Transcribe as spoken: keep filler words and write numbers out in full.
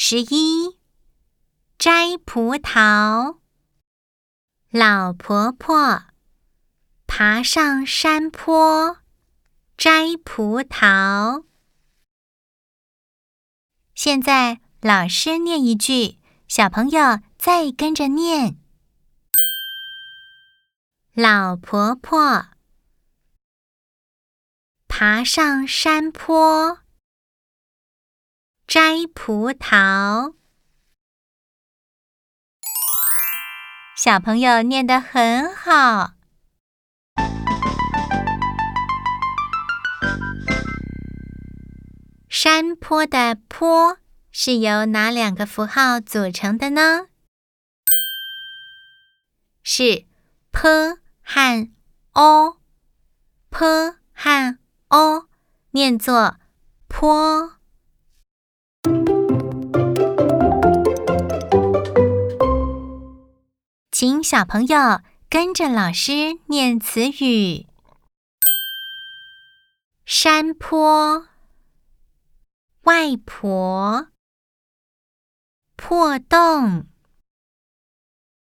十一，摘葡萄。老婆婆爬上山坡，摘葡萄。现在老师念一句，小朋友再跟着念。老婆婆爬上山坡，摘葡萄。小朋友念得很好。山坡的坡是由哪两个符号组成的呢？是 p 和 o，p 和 o 念作坡。请小朋友跟着老师念词语：山坡、外婆、破洞。